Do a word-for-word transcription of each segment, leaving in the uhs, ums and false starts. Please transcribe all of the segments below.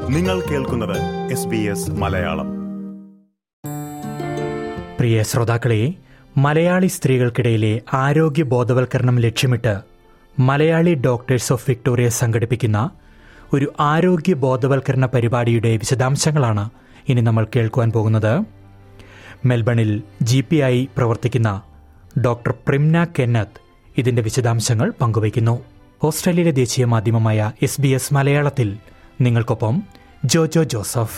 നിങ്ങൾ കേൾക്കുന്നത് S B S Malayalam. പ്രിയ ശ്രോതാക്കളെ, മലയാളി സ്ത്രീകൾക്കിടയിലെ ആരോഗ്യ ബോധവൽക്കരണം ലക്ഷ്യമിട്ട് മലയാളി ഡോക്ടേഴ്സ് ഓഫ് വിക്ടോറിയ സംഘടിപ്പിക്കുന്ന ഒരു ആരോഗ്യ ബോധവൽക്കരണ പരിപാടിയുടെ വിശദാംശങ്ങളാണ് ഇനി നമ്മൾ കേൾക്കുവാൻ പോകുന്നത്. മെൽബണിൽ ജി പി ആയി പ്രവർത്തിക്കുന്ന ഡോക്ടർ പ്രിംന കെന്നത്ത് ഇതിന്റെ വിശദാംശങ്ങൾ പങ്കുവയ്ക്കുന്നു. ഓസ്ട്രേലിയയിലെ ദേശീയ മാധ്യമമായ എസ് ബി എസ് മലയാളത്തിൽ നിങ്ങൾക്കൊപ്പം ജോജോ ജോസഫ്.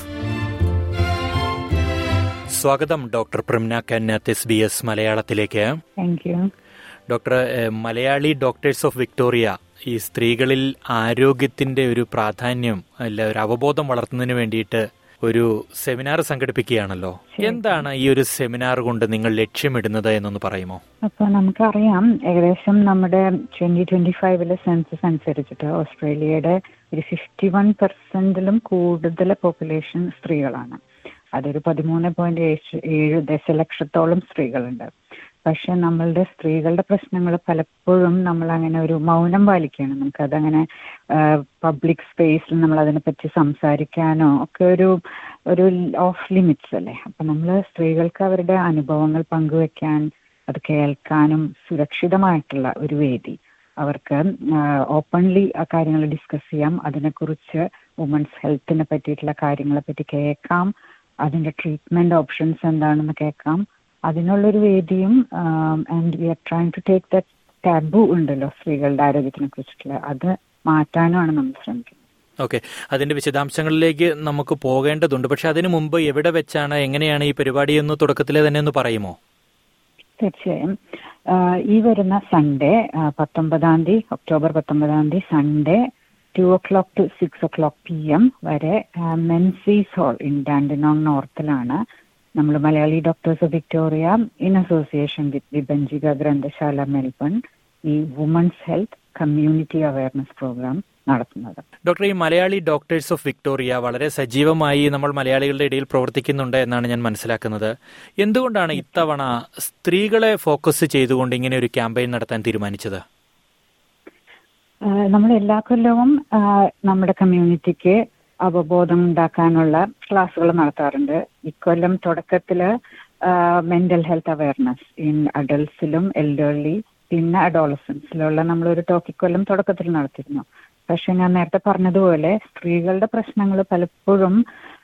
സ്വാഗതം doctor Primna Kenneth S B S മലയാളത്തിലേക്ക്. Thank you doctor. Malayali doctors of Victoria ഈ സ്ത്രീകളിൽ ആരോഗ്യത്തിന്റെ ഒരു പ്രാധാന്യം അല്ല ഒരു അവബോധം വളർത്തുന്നതിന് വേണ്ടിയിട്ട് ഒരു സെമിനാർ സംഘടിപ്പിക്കുകയാണല്ലോ. എന്താണ് ഈ ഒരു സെമിനാർ കൊണ്ട് നിങ്ങൾ ലക്ഷ്യമിടുന്നത് എന്നൊന്ന് പറയുമോ? അപ്പൊ നമുക്കറിയാം, ഏകദേശം നമ്മുടെ ട്വന്റി ട്വന്റി ഫൈവിലെ സെൻസസ് അനുസരിച്ചിട്ട് ഓസ്ട്രേലിയയുടെ ഒരു ഫിഫ്റ്റി വൺ പെർസെന്റിലും കൂടുതൽ പോപ്പുലേഷൻ സ്ത്രീകളാണ്. അതൊരു പതിമൂന്ന് പോയിന്റ് ഏഴ് ദശലക്ഷത്തോളം സ്ത്രീകളുണ്ട്. പക്ഷെ നമ്മളുടെ സ്ത്രീകളുടെ പ്രശ്നങ്ങൾ പലപ്പോഴും നമ്മൾ അങ്ങനെ ഒരു മൗനം പാലിക്കുകയാണ്. നമുക്കതങ്ങനെ പബ്ലിക് സ്പേസിൽ നമ്മൾ അതിനെപ്പറ്റി സംസാരിക്കാനോ ഒക്കെ ഒരു ഒരു ഓഫ് ലിമിറ്റ്സ് അല്ലേ. അപ്പൊ നമ്മൾ സ്ത്രീകൾക്ക് അവരുടെ അനുഭവങ്ങൾ പങ്കുവെക്കാൻ, അത് കേൾക്കാനും സുരക്ഷിതമായിട്ടുള്ള ഒരു വേദി, അവർക്ക് ഓപ്പൺലി ആ കാര്യങ്ങൾ ഡിസ്കസ് ചെയ്യാം, അതിനെക്കുറിച്ച് വുമൻസ് ഹെൽത്തിനെ പറ്റിയിട്ടുള്ള കാര്യങ്ങളെ പറ്റി കേൾക്കാം, അതിന്റെ ട്രീറ്റ്മെന്റ് ഓപ്ഷൻസ് എന്താണെന്ന് കേൾക്കാം, അതിനുള്ളൊരു വേദിയും. And we are trying to take that taboo ഉണ്ടല്ലോ സ്ത്രീകളുടെ ആരോഗ്യത്തിനെ കുറിച്ചിട്ടുള്ള, അത് മാറ്റാനുമാണ് നമ്മൾ ശ്രമിക്കുന്നത്. ഓക്കെ, അതിന്റെ വിശദാംശങ്ങളിലേക്ക് നമുക്ക് പോകേണ്ടതുണ്ട്. പക്ഷെ അതിനു മുമ്പ് എവിടെ വെച്ചാണ്, എങ്ങനെയാണ് ഈ പരിപാടി എന്ന് തുടക്കത്തിലെ തന്നെ ഒന്ന് പറയുമോ? തീർച്ചയായും. ഈ വരുന്ന സൺഡേ പത്തൊമ്പതാം തീയതി ഒക്ടോബർ പത്തൊമ്പതാം തീയതി Sunday two o'clock to six o'clock P M വരെ മെൻസീസ് ഹാൾ ഇൻ ഡാൻഡിനോങ് നോർത്തിലാണ് നമ്മൾ Malayali doctors of Victoria in association with വിഭജിക ഗ്രന്ഥശാല മെൽബൺ ഈ women's health community awareness program നടത്തുന്നത്. ഡോക്ടർ, ഈ മലയാളി ഡോക്ടേഴ്സ് ഓഫ് വിക്ടോറിയ വളരെ സജീവമായി നമ്മൾ മലയാളികളുടെ ഇടയിൽ പ്രവർത്തിക്കുന്നുണ്ട് എന്നാണ് ഞാൻ മനസ്സിലാക്കുന്നത്. എന്തുകൊണ്ടാണ് ഇത്തവണ സ്ത്രീകളെ ഫോക്കസ് ചെയ്തുകൊണ്ട് ഇങ്ങനെ ഒരു ക്യാമ്പയിൻ നടത്താൻ തീരുമാനിച്ചത്? നമ്മൾ എല്ലാ കൊല്ലവും നമ്മുടെ കമ്മ്യൂണിറ്റിക്ക് അവബോധം ഉണ്ടാക്കാനുള്ള ക്ലാസ്സുകൾ നടത്താറുണ്ട്. ഇക്കൊല്ലം തുടക്കത്തില് മെന്റൽ ഹെൽത്ത് അവയർനെസ് ഇൻ അഡൾട്ട്സിലും എൽഡർലി പിന്നെ അഡോളസൻസിലുള്ള നമ്മളൊരു ടോക്ക് ഇക്കൊല്ലം തുടക്കത്തിൽ നടത്തിയിരുന്നു. പക്ഷെ ഞാൻ നേരത്തെ പറഞ്ഞതുപോലെ സ്ത്രീകളുടെ പ്രശ്നങ്ങൾ പലപ്പോഴും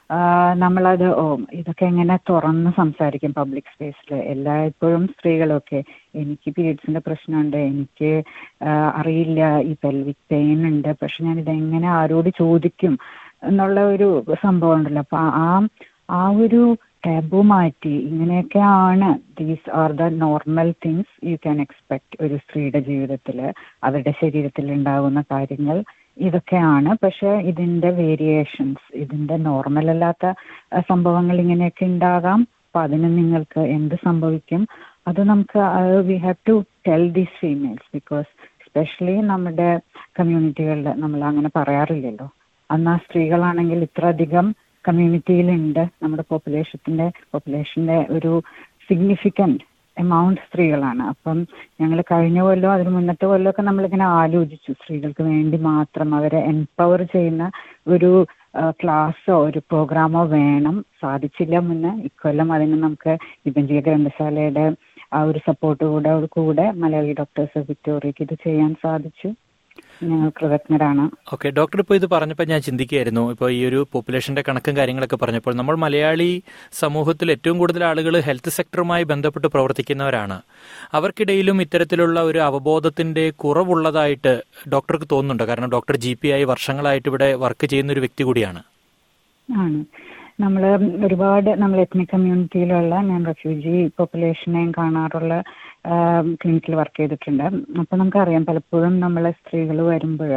നമ്മളത് ഓ ഇതൊക്കെ എങ്ങനെ തുറന്ന് സംസാരിക്കും പബ്ലിക് സ്പേസിൽ. എല്ലായ്പ്പോഴും സ്ത്രീകളൊക്കെ എനിക്ക് പീരിയഡ്സിന്റെ പ്രശ്നമുണ്ട്, എനിക്ക് അറിയില്ല, ഈ പെൽവിക് പെയിൻ ഉണ്ട്, പക്ഷെ ഞാൻ ഇതെങ്ങനെ ആരോട് ചോദിക്കും എന്നുള്ള ഒരു സംഭവം ഉണ്ടല്ലോ. അപ്പൊ ആ ആ ഒരു ടാബു മാറ്റി ഇങ്ങനെയൊക്കെയാണ്, these are the normal things you can expect ഒരു സ്ത്രീയുടെ ജീവിതത്തിൽ, അവരുടെ ശരീരത്തിൽ ഉണ്ടാകുന്ന കാര്യങ്ങൾ ഇതൊക്കെയാണ്. പക്ഷെ ഇതിന്റെ വേരിയേഷൻസ്, ഇതിന്റെ നോർമൽ അല്ലാത്ത സംഭവങ്ങൾ ഇങ്ങനെയൊക്കെ ഉണ്ടാകാം. അപ്പൊ അതിന് നിങ്ങൾക്ക് എന്ത് സംഭവിക്കും, അത് നമുക്ക് we have to tell these females, because especially നമ്മുടെ കമ്മ്യൂണിറ്റികളിൽ നമ്മൾ അങ്ങനെ പറയാറില്ലല്ലോ. അന്ന് ആ സ്ത്രീകളാണെങ്കിൽ ഇത്ര അധികം കമ്മ്യൂണിറ്റിയിലുണ്ട്, നമ്മുടെ പോപ്പുലേഷത്തിന്റെ പോപ്പുലേഷന്റെ ഒരു സിഗ്നിഫിക്കന്റ് എമൗണ്ട് സ്ത്രീകളാണ്. അപ്പം ഞങ്ങൾ കഴിഞ്ഞ കൊല്ലം അതിന് മുന്നത്തെ കൊല്ലമൊക്കെ നമ്മളിങ്ങനെ ആലോചിച്ചു സ്ത്രീകൾക്ക് വേണ്ടി മാത്രം അവരെ എംപവർ ചെയ്യുന്ന ഒരു ക്ലാസ്സോ ഒരു പ്രോഗ്രാമോ വേണം. സാധിച്ചില്ല മുന്നേ. ഇക്കൊല്ലം അതിന് നമുക്ക് വിഭജിക ഗ്രന്ഥശാലയുടെ ആ ഒരു സപ്പോർട്ട് കൂടെ കൂടെ മലയാളി ഡോക്ടേഴ്സ് ഓഫ് വിക്ടോറിയക്ക് ഇത് ചെയ്യാൻ സാധിച്ചു. ഞങ്ങൾ കൃതജ്ഞരാണ്. ഓക്കെ ഡോക്ടർ, ഇപ്പോൾ ഇത് പറഞ്ഞപ്പോൾ ഞാൻ ചിന്തിക്കുകയായിരുന്നു, ഇപ്പോൾ ഈ ഒരു പോപ്പുലേഷന്റെ കണക്കും കാര്യങ്ങളൊക്കെ പറഞ്ഞപ്പോൾ നമ്മൾ മലയാളി സമൂഹത്തിൽ ഏറ്റവും കൂടുതൽ ആളുകൾ ഹെൽത്ത് സെക്ടറുമായി ബന്ധപ്പെട്ട് പ്രവർത്തിക്കുന്നവരാണ്. അവർക്കിടയിലും ഇത്തരത്തിലുള്ള ഒരു അവബോധത്തിന്റെ കുറവുള്ളതായിട്ട് ഡോക്ടർക്ക് തോന്നുന്നുണ്ടോ? കാരണം ഡോക്ടർ ജി പി ആയി വർഷങ്ങളായിട്ട് ഇവിടെ വർക്ക് ചെയ്യുന്ന ഒരു വ്യക്തി കൂടിയാണ്. ആണ് നമ്മൾ ഒരുപാട് നമ്മൾ എത്നിക് കമ്മ്യൂണിറ്റിയിലുള്ള, ഞാൻ റെഫ്യൂജി പോപ്പുലേഷനെയും കാണാറുള്ള ക്ലിനിക്കിൽ വർക്ക് ചെയ്തിട്ടുണ്ട്. അപ്പൊ നമുക്കറിയാം പലപ്പോഴും നമ്മളെ സ്ത്രീകൾ വരുമ്പോൾ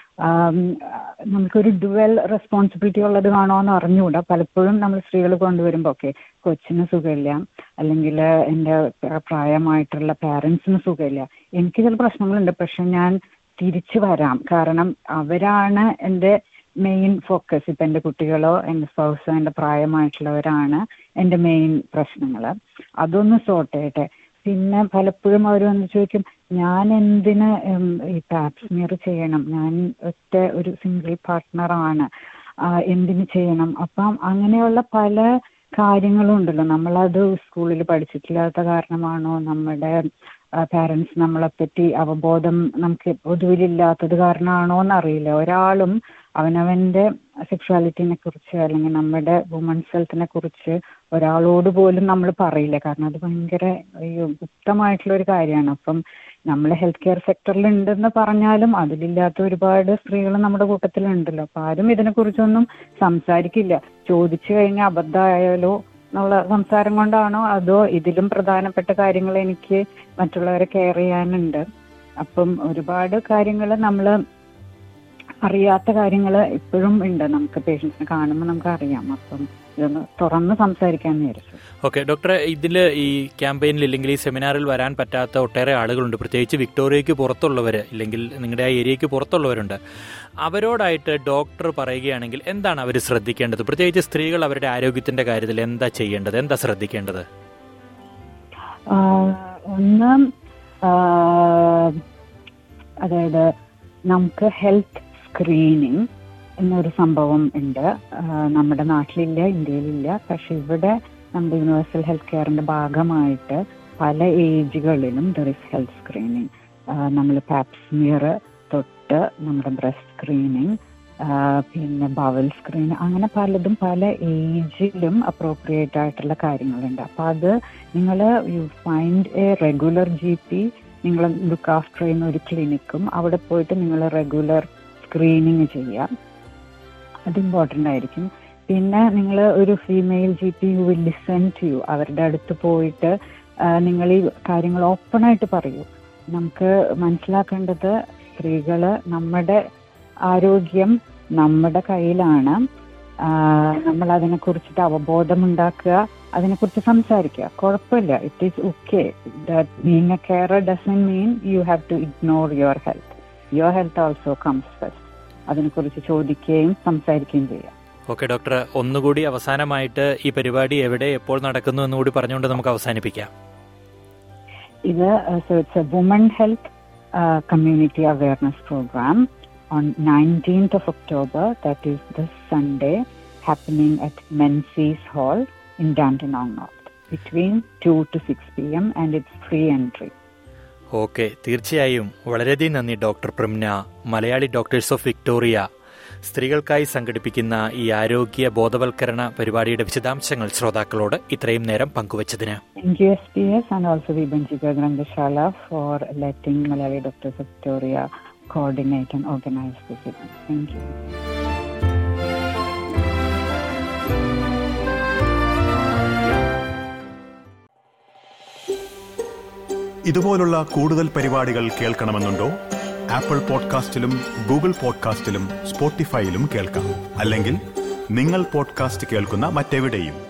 നമുക്കൊരു ഡുവൽ റെസ്പോൺസിബിലിറ്റി ഉള്ളത് കാണോ എന്ന് അറിഞ്ഞുകൂടാ. പലപ്പോഴും നമ്മൾ സ്ത്രീകൾ കൊണ്ടുവരുമ്പോൾ ഓക്കെ കൊച്ചിന് സുഖമില്ല, അല്ലെങ്കിൽ എൻ്റെ പ്രായമായിട്ടുള്ള പാരൻസിന് സുഖമില്ല, എനിക്ക് ചില പ്രശ്നങ്ങളുണ്ട്, പക്ഷെ ഞാൻ തിരിച്ചു വരാം, കാരണം അവരാണ് എൻ്റെ മെയിൻ ഫോക്കസ്. ഇപ്പം എൻ്റെ കുട്ടികളോ എൻ്റെ സ്പൗസോ എൻ്റെ പ്രായമായിട്ടുള്ളവരാണ് എൻ്റെ മെയിൻ പ്രശ്നങ്ങൾ, അതൊന്ന് സോർട്ട് ചെയ്യട്ടെ. പിന്നെ പലപ്പോഴും അവർ വന്ന് ചോദിക്കും, ഞാൻ എന്തിന് ഈ പാപ്സ്മിയർ ചെയ്യണം, ഞാൻ ഒറ്റ ഒരു സിംഗിൾ പാർട്ട്ണറാണ്, എന്തിനു ചെയ്യണം. അപ്പം അങ്ങനെയുള്ള പല കാര്യങ്ങളും ഉണ്ടല്ലോ. നമ്മളത് സ്കൂളിൽ പഠിച്ചിട്ടില്ലാത്ത കാരണമാണോ, നമ്മുടെ പാരൻസ് നമ്മളെപ്പറ്റി അവബോധം നമുക്ക് പൊതുവിലില്ലാത്തത് കാരണമാണോ എന്നറിയില്ല. ഒരാളും അവനവൻ്റെ സെക്ഷുവാലിറ്റിനെ കുറിച്ച് അല്ലെങ്കിൽ നമ്മുടെ വുമൻസ് ഹെൽത്തിനെ കുറിച്ച് ഒരാളോട് പോലും നമ്മൾ പറയില്ല. കാരണം അത് ഭയങ്കര ഗുപ്തമായിട്ടുള്ള ഒരു കാര്യമാണ്. അപ്പം നമ്മൾ ഹെൽത്ത് കെയർ സെക്ടറിൽ ഉണ്ടെന്ന് പറഞ്ഞാലും അതിലില്ലാത്ത ഒരുപാട് സ്ത്രീകൾ നമ്മുടെ കൂട്ടത്തിലുണ്ടല്ലോ. അപ്പം ആരും ഇതിനെക്കുറിച്ചൊന്നും സംസാരിക്കില്ല. ചോദിച്ചു കഴിഞ്ഞാൽ അബദ്ധമായാലോ എന്നുള്ള സംസാരം കൊണ്ടാണോ അതോ ഇതിലും പ്രധാനപ്പെട്ട കാര്യങ്ങൾ എനിക്ക് മറ്റുള്ളവരെ കെയർ ചെയ്യാനുണ്ട്. അപ്പം ഒരുപാട് കാര്യങ്ങൾ നമ്മൾ അറിയാത്ത കാര്യങ്ങൾ ഇപ്പോഴും ഉണ്ട്. നമുക്ക് പേഷ്യൻസിനെ കാണുമ്പോൾ നമുക്ക് അറിയാം. അപ്പം ഇതൊന്ന് തുറന്ന് സംസാരിക്കാൻ വിചാരിച്ചു. ഓക്കെ ഡോക്ടറെ, ഇതിൽ ഈ ക്യാമ്പയിനിൽ ഇല്ലെങ്കിൽ ഈ സെമിനാറിൽ വരാൻ പറ്റാത്ത ഒട്ടേറെ ആളുകളുണ്ട്. പ്രത്യേകിച്ച് വിക്ടോറിയയ്ക്ക് പുറത്തുള്ളവർ ഇല്ലെങ്കിൽ നിങ്ങളുടെ ആ ഏരിയയ്ക്ക് പുറത്തുള്ളവരുണ്ട്. അവരോടായിട്ട് ഡോക്ടർ പറയുകയാണെങ്കിൽ എന്താണ് അവർ ശ്രദ്ധിക്കേണ്ടത്? പ്രത്യേകിച്ച് സ്ത്രീകൾ അവരുടെ ആരോഗ്യത്തിന്റെ കാര്യത്തിൽ എന്താ ചെയ്യേണ്ടത്, എന്താ ശ്രദ്ധിക്കേണ്ടത്? ഒന്ന്, അതായത് നമുക്ക് ഹെൽത്ത് സ്ക്രീനിങ് എന്നൊരു സംഭവം ഉണ്ട്. നമ്മുടെ നാട്ടിലില്ല, ഇന്ത്യയിലില്ല. പക്ഷെ ഇവിടെ നമ്മുടെ യൂണിവേഴ്സൽ ഹെൽത്ത് കെയറിന്റെ ഭാഗമായിട്ട് പല ഏജുകളിലും ദർ ഇസ് ഹെൽത്ത് സ്ക്രീനിങ്. നമ്മൾ പാപ്സ്മിയർ തൊട്ട് നമ്മുടെ ബ്രസ്റ്റ് സ്ക്രീനിങ്, പിന്നെ ബവൽ സ്ക്രീനിങ്, അങ്ങനെ പലതും പല ഏജിലും അപ്രോപ്രിയേറ്റ് ആയിട്ടുള്ള കാര്യങ്ങളുണ്ട്. അപ്പം അത് നിങ്ങൾ you find a regular G P, നിങ്ങൾ ലുക്ക് ആഫ്റ്റർ ചെയ്യുന്ന ഒരു ക്ലിനിക്കും അവിടെ പോയിട്ട് നിങ്ങൾ റെഗുലർ സ്ക്രീനിങ് ചെയ്യാം. അത് ഇമ്പോർട്ടൻ്റ് ആയിരിക്കും. പിന്നെ നിങ്ങൾ ഒരു female G P you will listen to you. അവരുടെ അടുത്ത് പോയിട്ട് നിങ്ങൾ ഈ കാര്യങ്ങൾ ഓപ്പണായിട്ട് പറയൂ. നമുക്ക് മനസ്സിലാക്കേണ്ടത് സ്ത്രീകൾ, നമ്മുടെ ആരോഗ്യം നമ്മുടെ കയ്യിലാണ്. നമ്മൾ അതിനെക്കുറിച്ചിട്ട് അവബോധം ഉണ്ടാക്കുക, അതിനെക്കുറിച്ച് സംസാരിക്കുക. കുഴപ്പമില്ല, it is okay. Being a carer doesn't mean you have to ignore your health. Your health also comes first. അതിനെക്കുറിച്ച് ചോദിക്കുകയും സംസാരിക്കുകയും ചെയ്യാം. ഓക്കെ ഡോക്ടർ, ഒന്നുകൂടി അവസാനമായിട്ട് ഈ പരിപാടി എവിടെ എപ്പോൾ നടക്കുന്നു എന്നുകൂടി പറഞ്ഞുകൊണ്ട് നമുക്ക് അവസാനിപ്പിക്കാം. ഇത് it's a woman health community awareness program on nineteenth of October, that is this Sunday, happening at Menzies Hall in Dandenong North between two to six p.m. and it's free entry. Okay, തീർച്ചയായും വളരെയധികം നന്ദി doctor Pramna. Malayali doctors of Victoria സ്ത്രീകൾക്കായി സംഘടിപ്പിക്കുന്ന ഈ ആരോഗ്യ ബോധവൽക്കരണ പരിപാടിയുടെ വിശദാംശങ്ങൾ ശ്രോതാക്കളോട് ഇത്രയും നേരം പങ്കുവച്ചതിന്. Thank you S B S and also Vibanjika Grandashala for letting Malayali Doctors of Victoria coordinate and organize this event. Thank you. ഇതുപോലുള്ള കൂടുതൽ പരിപാടികൾ കേൾക്കണമെന്നുണ്ടോ? ആപ്പിൾ പോഡ്കാസ്റ്റിലും ഗൂഗിൾ പോഡ്കാസ്റ്റിലും സ്പോട്ടിഫൈയിലും കേൾക്കാം. അല്ലെങ്കിൽ നിങ്ങൾ പോഡ്കാസ്റ്റ് കേൾക്കുന്ന മറ്റെവിടെയും.